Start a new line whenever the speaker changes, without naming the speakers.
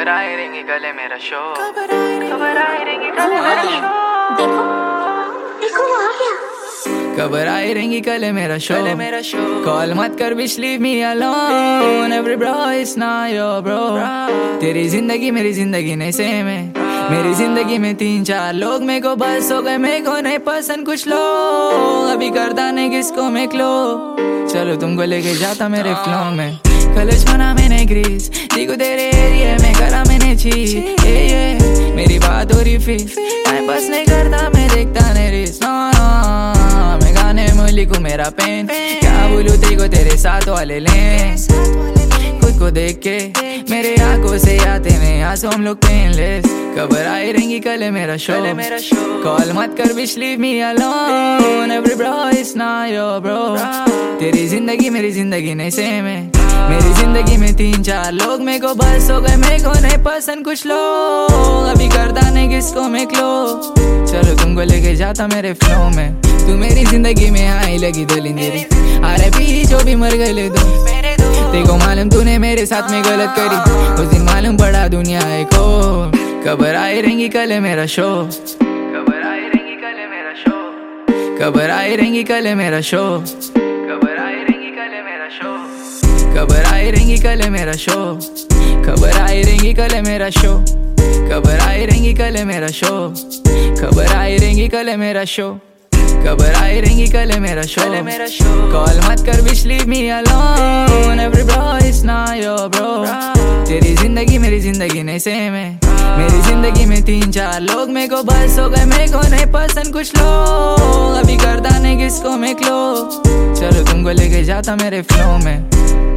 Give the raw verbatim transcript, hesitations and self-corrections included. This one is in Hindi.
कब आए रहेंगे गले मेरा शो, कब आए रहेंगे गले मेरा शो,
देखो देखो वो आ गया।
कब आए रहेंगी कल मेरा शो, मेरा शो कॉल मत कर bitch leave me alone, every bro is not your bro. तेरी जिंदगी मेरी जिंदगी नहीं सेम है, मेरी जिंदगी में तीन चार लोग मेरे को बस हो गए, मेरे को नहीं पसंद कुछ लोग, अभी करता नहीं किसको मैं क्लो, चलो तुमको लेके जाता मेरे फ्लो में। कॉलेज बना मैंने ग्रीस, देखो तेरे एरिया में करा मैंने चीज, ये ये मेरी बात हो रही फिर टाइम पास नहीं करता मैं देखता नहीं रिस, नो नो मैं गाने में लिखूं मेरा पेन, क्या बोलूं तेरे को तेरे साथ वाले लें, खुद को देख के मेरे आंखों से आते हैं आंसू हम लोग पेनलेस। कब आए रहेंगी कल मेरा शो, कॉल मत कर bitch leave me alone, every bro is not your bro. तेरी जिंदगी मेरी जिंदगी नहीं सेम है, मेरी जिंदगी में तीन चार लोग मेरे को बस हो गए, मेरे को नहीं पसंद कुछ लोग, अभी करता नहीं किसको मैं क्लो, चलो तुमको लेके जाता मेरे फ्लो में। तू मेरी जिंदगी में आई लगी दलिंदरी, अरे भी जो भी मर गए ले दो, देखो मालूम तूने मेरे साथ में गलत करी, उस दिन मालूम पड़ा दुनिया है को। कब आए रहेंगी कल मेरा शो, कब आए रहेंगी कल मेरा शो, कब आए रहेंगी कल मेरा शो, कब आए रहेंगी कल मेरा शो, कब आए रहेंगी कल मेरा शो, कब आए रहेंगी कल मेरा शो, कब आए रहेंगी कल मेरा शो, कब आए रहेंगी कल मेरा शो, कब आए रहेंगी कल मेरा शो, मेरा शो कॉल मत कर bitch leave me alone, every bro is not your bro. तेरी जिंदगी मेरी जिंदगी नहीं सेम है, मेरी जिंदगी में तीन चार लोग मेरे को बस हो गए, मेरे को नहीं पसंद कुछ लोग, अभी करता नहीं किसको मैं क्लो, चलो तुमको लेके जाता मेरे फ्लो में।